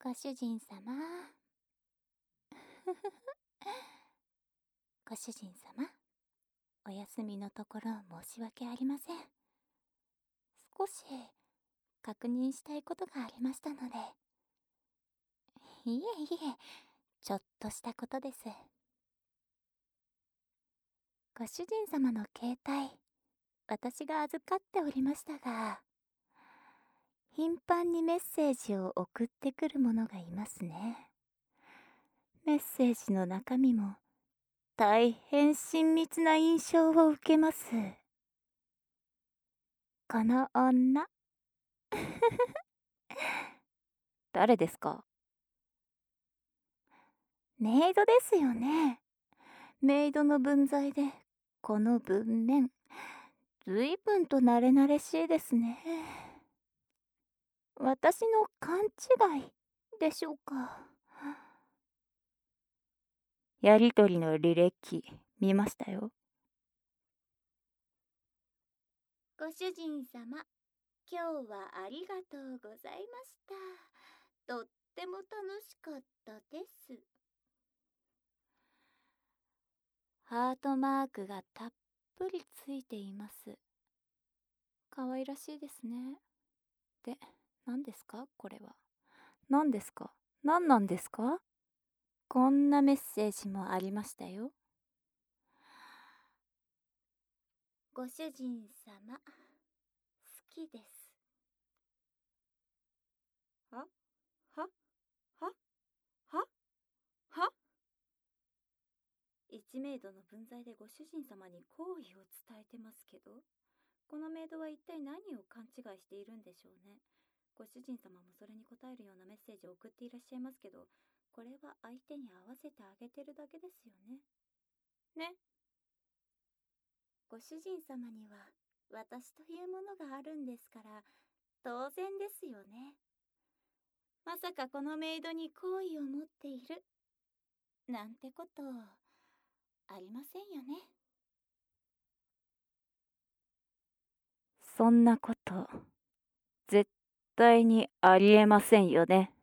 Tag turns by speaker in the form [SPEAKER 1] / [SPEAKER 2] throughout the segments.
[SPEAKER 1] ご主人様。ご主人様、お休みのところ申し訳ありません。少し確認したいことがありましたので。いえいえ、ちょっとしたことです。ご主人様の携帯、私が預かっておりましたが、頻繁にメッセージを送ってくる者がいますね。メッセージの中身も大変親密な印象を受けます。この女誰ですか？メイドですよね。メイドの分際でこの文面、ずいぶんと慣れ慣れしいですね。私の勘違いでしょうか。やりとりの履歴見ましたよ。
[SPEAKER 2] ご主人様、今日はありがとうございました。とっても楽しかったです。
[SPEAKER 1] ハートマークがたっぷりついています。可愛らしいですね。で、何ですかこれは。何ですか？何なんですか？こんなメッセージもありましたよ。
[SPEAKER 2] ご主人様、好きです。ははははは一メイドの分際でご主人様に好意を伝えてますけど、このメイドは一体何を勘違いしているんでしょうね。ご主人様もそれに応えるようなメッセージを送っていらっしゃいますけど、これは相手に合わせてあげてるだけですよね。ね。ご主人様には私というものがあるんですから、当然ですよね。まさかこのメイドに好意を持っているなんてことありませんよね。
[SPEAKER 1] そんなこと絶対にありえませんよね。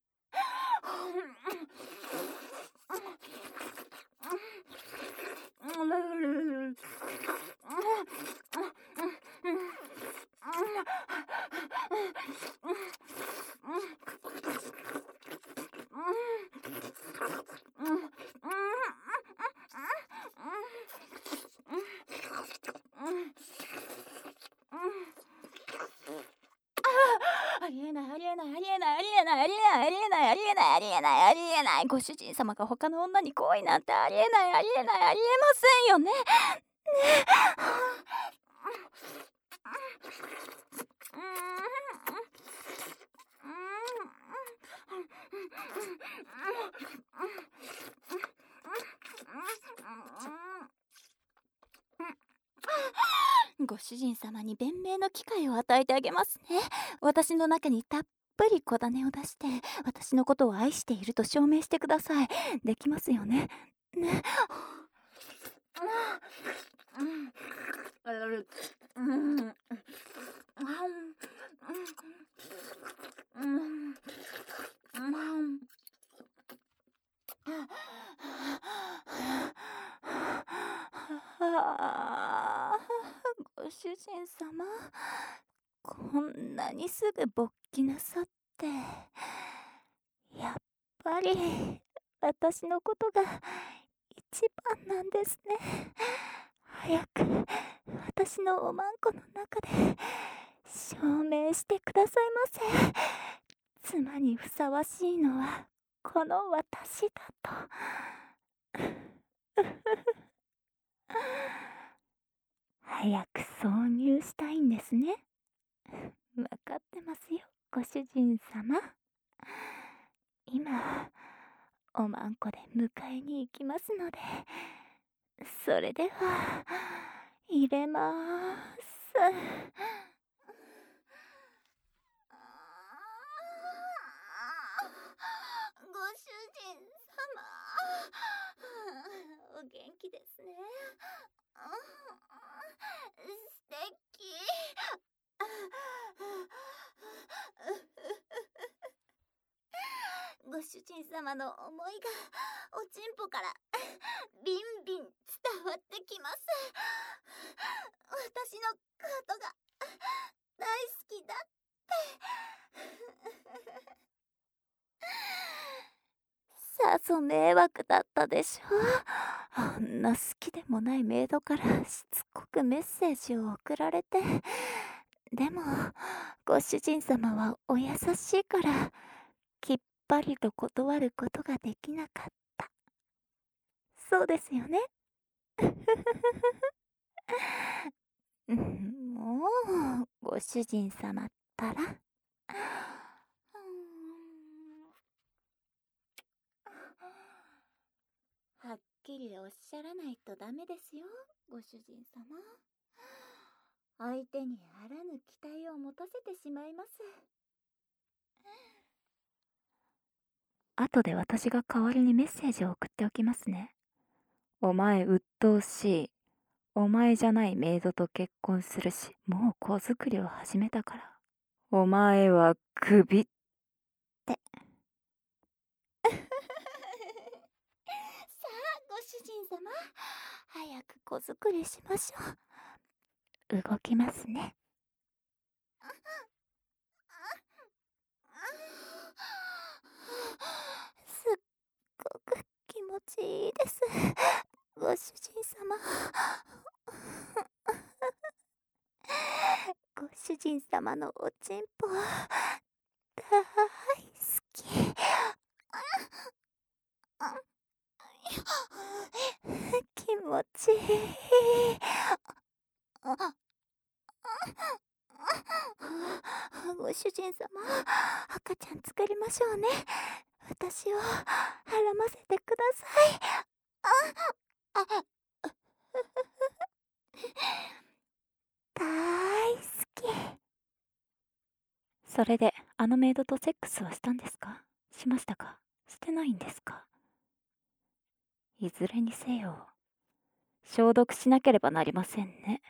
[SPEAKER 2] ありえないありえないありえないありえないありえないありえないありえないありえないありえない。ご主人様が他の女に好意なんてありえないありえないありえませんよね。ねご主人様に弁明の機会を与えてあげますね。私の中にたっぷり小種を出して、私のことを愛していると証明してください。できますよね。ね。ご主人様、こんなにすぐ勃起なさって、やっぱり私のことが一番なんですね。早く私のおまんこの中で証明してくださいませ。妻にふさわしいのはこの私だと。早く挿入したいんですね。わかってますよ、ご主人様。今、おまんこで迎えに行きますので、それでは、入れまーす。ご主人様、お元気ですね。素敵。 ご主人様の思いがおちんぽからビンビン伝わってきます。私のことが大好きだって
[SPEAKER 1] さぞ迷惑だったでしょう。あんな好きでもないメイドからしつこくメッセージを送られて。でもご主人様はお優しいからきっぱりと断ることができなかった。そうですよね。もうご主人様ったら。
[SPEAKER 2] はっきりおっしゃらないとダメですよ、ご主人様。相手にあらぬ期待を持たせてしまいます。
[SPEAKER 1] 後で私が代わりにメッセージを送っておきますね。お前鬱陶しい。お前じゃないメイドと結婚するし、もう子作りを始めたから。お前はクビって。
[SPEAKER 2] さあ、ご主人様、早く子作りしましょ
[SPEAKER 1] う。動きますね。
[SPEAKER 2] すっごく気持ちいいです、ご主人様。ご主人様のおちんぽ大好き。気持ちいい。ご主人様、赤ちゃん作りましょうね。私をはらませてください。大好き。
[SPEAKER 1] それであのメイドとセックスはしたんですか？しましたか？してないんですか？いずれにせよ消毒しなければなりませんね。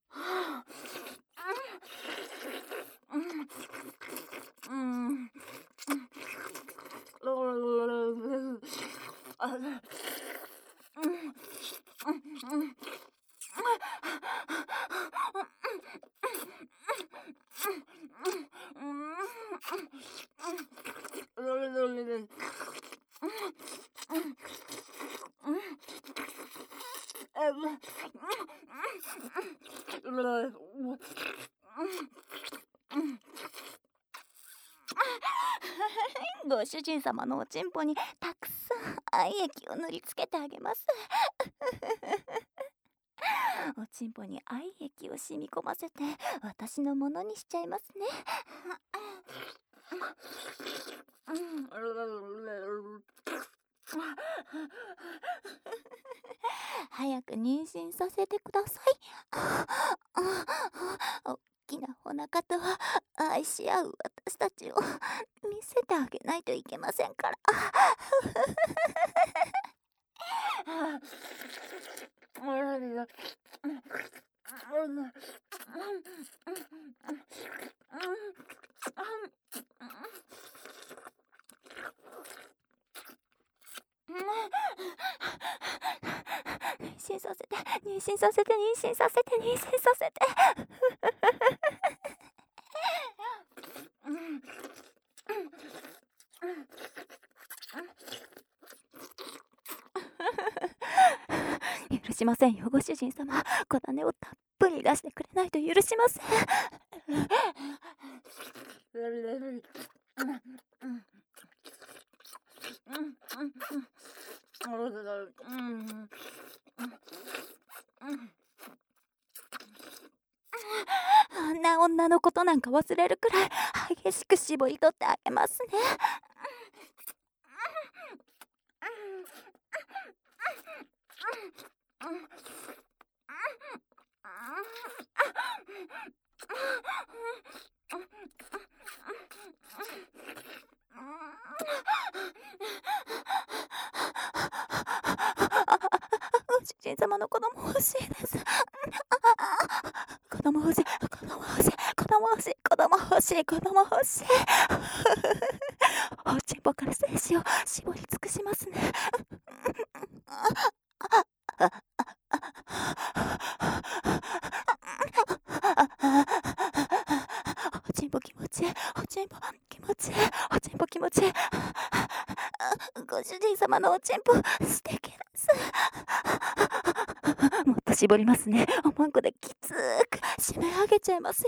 [SPEAKER 2] ご主人様のおちんぽにたくさん愛液を塗りつけてあげます。おちんぽに愛液を染み込ませて私のものにしちゃいますね。早く妊娠させてください。おっきなお腹と愛し合う私たちを見せてあげないといけませんから。妊娠させて、妊娠させて、妊娠させて、妊娠させて。許しませんよ、ご主人様。小種をたっぷり出してくれないと許しません。あんな女のことなんか忘れるくらい激しく絞り取ってあげますね。ご主人様の子供欲しいです。子供欲しい、子供欲しい、子供欲しい、子供欲しい、子供欲しい。おちんぽから精子
[SPEAKER 1] 精子を絞り尽くしますね。おちんぽ気持ちいい、おちんぽ気持ちいい、おちんぽ気持ちいい。ご主人様のおちんぽ素敵です。もっと絞りますね。おまんこできつーく締め上げちゃいますよ。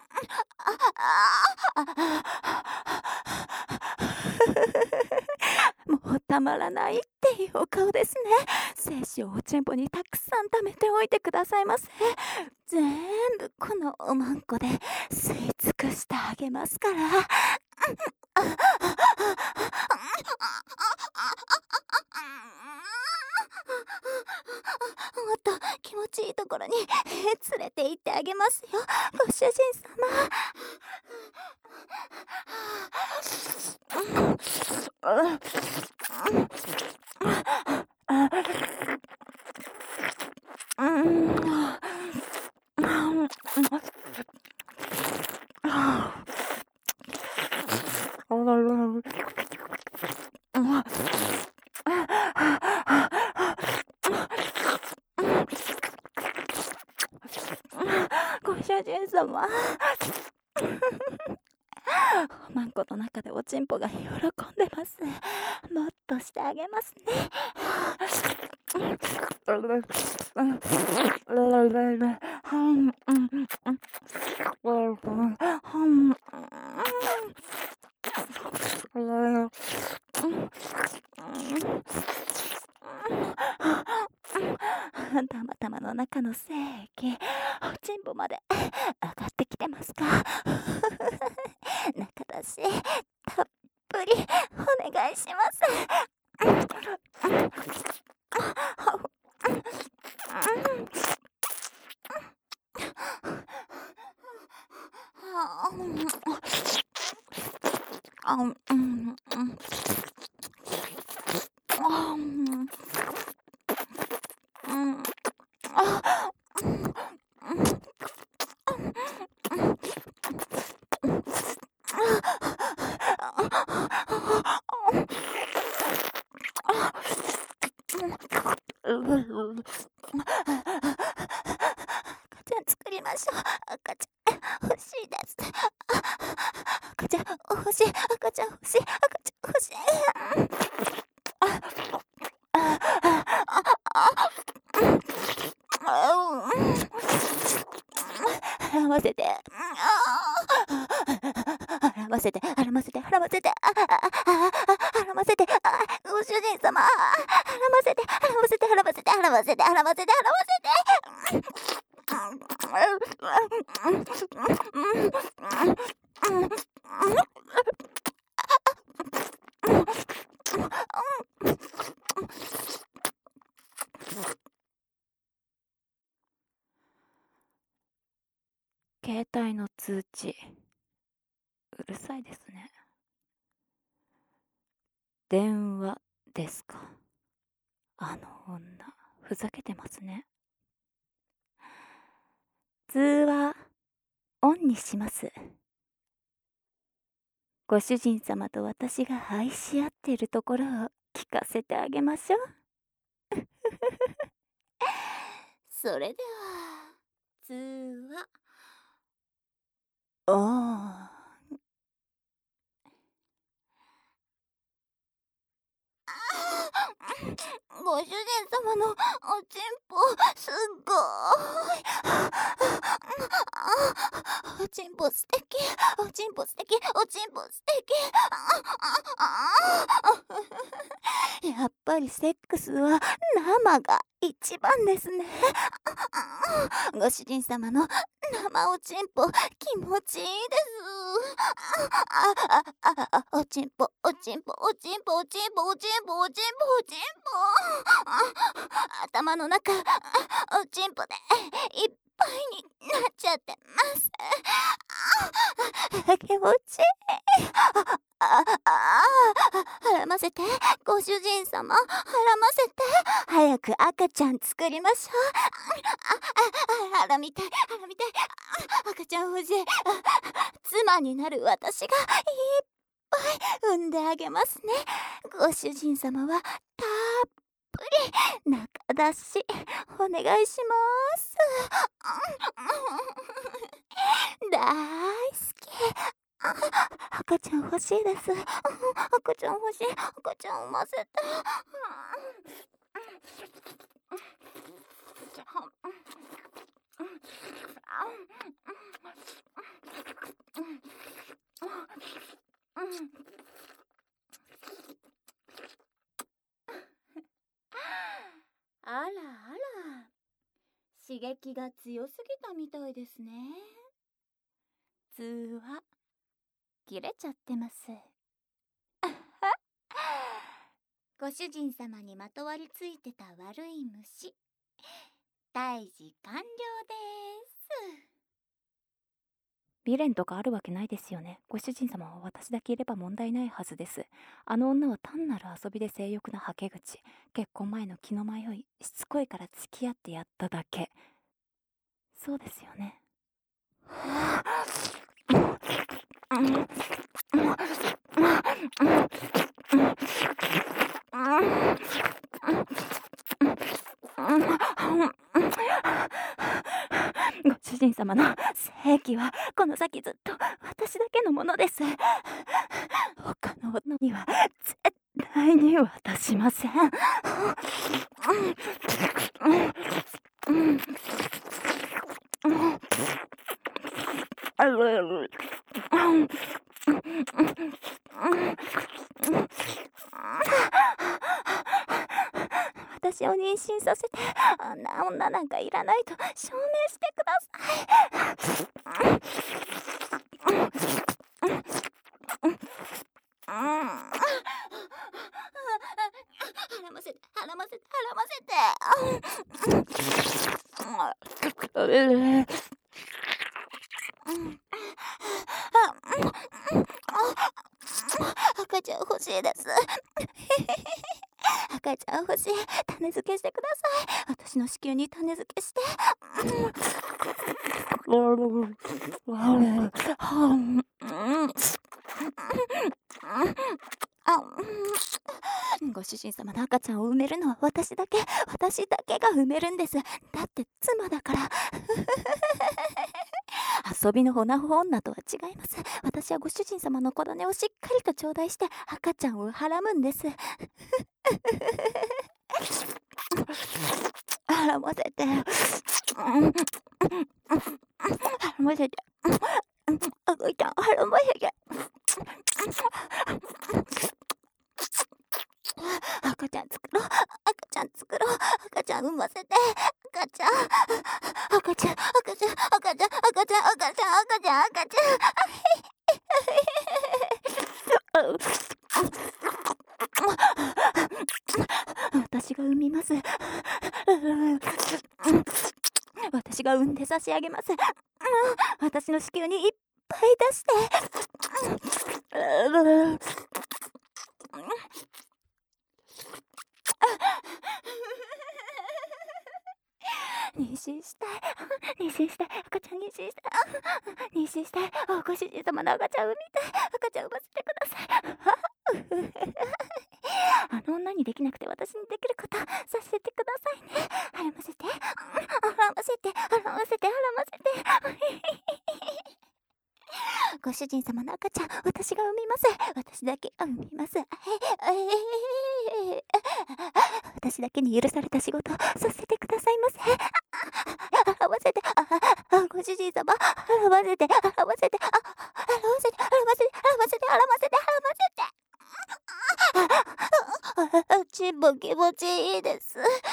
[SPEAKER 1] もうたまらないっていうお顔ですね。精子をおちんぽにたくさん貯めておいてくださいませ。全部このおまんこで吸い尽くしてあげますから。もっと気持ちいいところに連れて行ってあげますよ、ご主人様。ご主人様、おまんこの中でおちんぽが喜んでます。もっとしてあげますね。たまたまの中の精液、おちんぽまで上がってきてますか？中だしたっぷりお願いします。赤ちゃん作りましょう。赤ちゃん欲しいです。赤ちゃん欲しい、赤ちゃん欲しい、赤ちゃん欲しい。払わせて、払わせて、払わせて、払わせて、払わせて、ご主人様、払わせて、払わせて、払わせて、払わせて、払わせて、払わせて。携帯の通知、うるさいですね。電話ですか。あの女、ふざけてますね。通話、オンにします。ご主人様と私が愛し合っているところを聞かせてあげましょう。それでは、通話。ご主人様のおちんぽすっごい。おちんぽ素敵、おちんぽ素敵、おちんぽ素敵。やっぱりセックスは生が一番ですね。ご主人様の生おちんぽ気持ちいいです。おちんぽ、おちんぽ、おちんぽ、おちんぽ、おちんぽ、おちんぽ、おちんぽ。頭の中、おちんぽでいっぱいになっちゃってます。気持ちいい。絡ませて、ご主人様、絡ませて。早く赤ちゃん作りましょう。腹みたい、腹みたい。赤ちゃん欲しい。妻になる私がいっぱい産んであげますね。ご主人様はたっぷり中出しお願いします。大好き。赤ちゃん欲しいです。赤ちゃん欲しい。赤ちゃん産ませて。あらあら、刺激が強すぎたみたいですね。通話切れちゃってます。ご主人様にまとわりついてた悪い虫、退治完了です。未練とかあるわけないですよね。ご主人様は私だけいれば問題ないはずです。あの女は単なる遊びで性欲なはけ口。結婚前の気の迷い、しつこいから付き合ってやっただけ。そうですよね。ご主人様の性器はこの先ずっと私だけのものです。他の女には絶対に渡しません。私を妊娠させて、あんな女なんかいらないと証明してください。絡ませて、絡ませて、絡ませて。赤ちゃん欲しいです。赤ちゃん欲しい。種付けしてください。私の子宮に種付けして。ご主人様の赤ちゃんを産めるのは私だけが産めるんです。だって妻だから。遊びのオナホ女とは違います。私はご主人様の子種をしっかりと頂戴して赤ちゃんをはらむんです。はらませて、はらませて、赤ちゃんはらませて、赤ちゃん作ろう、赤ちゃん作ろう、赤ちゃん産ませて、赤ちゃん、赤ちゃん、赤ちゃん、赤ちゃん、赤ちゃん、赤ちゃん、赤ちゃん、赤ちゃん、赤ちゃん。私が産みます。私が産んで差し上げます。私の子宮にいっぱい出して。妊娠したい。妊娠したい。赤ちゃん妊娠したい。妊娠したい。ご主人様の赤ちゃん産みたい。赤ちゃん産ませてください。あの女にできなくて私にできることさせてくださいね。はらませて。はらませて。はらませて。はらませて。ご主人様の赤ちゃん、私が産みます。私だけが産みます。私だけに許された仕事させてくださいませ。払わせて、ご主人様、払わせて、払わせて、払わせて、払わせて、払わせて、払わせて、払わせて。ちんも気持ちいいです。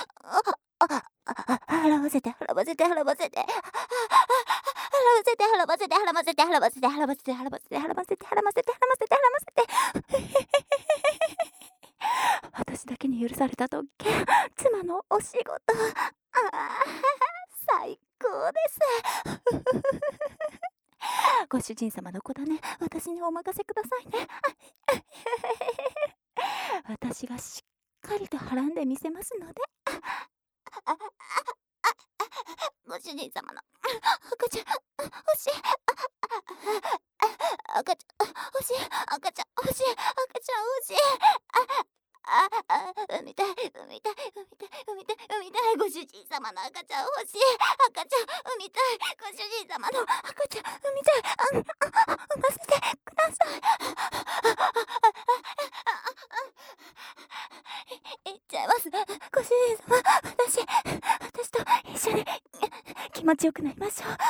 [SPEAKER 1] 払わせて、払わせて、払わせて。払わせて、払わせて、払わせて、払わせて、払わせて、払わせて、払わせて、払わせて、払わせて、払わせて。私だけに許された特権、妻のお仕事。最高です。ご主人様の子種、私にお任せくださいね。私がしっかりとはらんでみせますので。ご主人様の赤ちゃん欲しい。赤ちゃん欲しい。赤ちゃん欲しい。赤持ちよくなりましょう。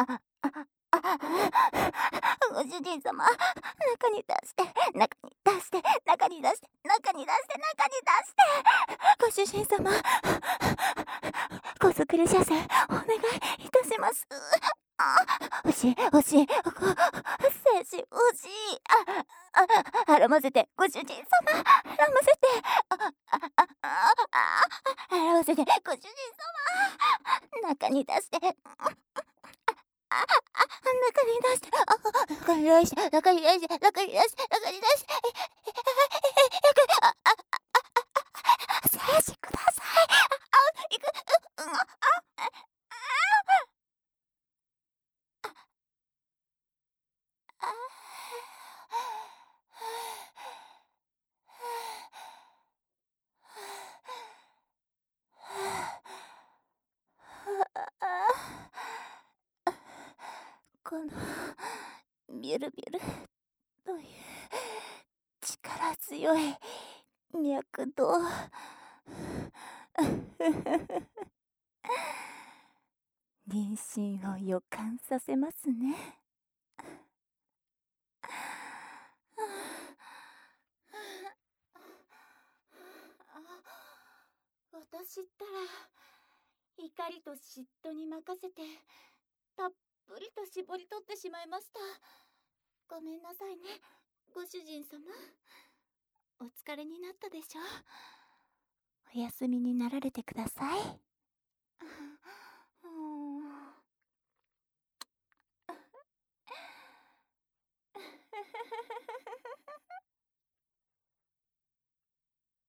[SPEAKER 1] ご主人様、中に出して、中に出して、中に出して、中に出して、中に出して。ご主人様、高速列車線、お願いいたします。欲しい、欲しい、精子欲しい。絡ませて、ご主人様、絡ませて。絡ませて、ご主人様、中に出して。中に出して、中に出して、中に出して、中に出して、中に出して、精子ください。いく、このビュルビュルという力強い脈動、妊娠を予感させますね。私ったら怒りと嫉妬に任せてたっぷりと絞り取ってしまいました。ごめんなさいね、ご主人様。お疲れになったでしょう。お休みになられてください。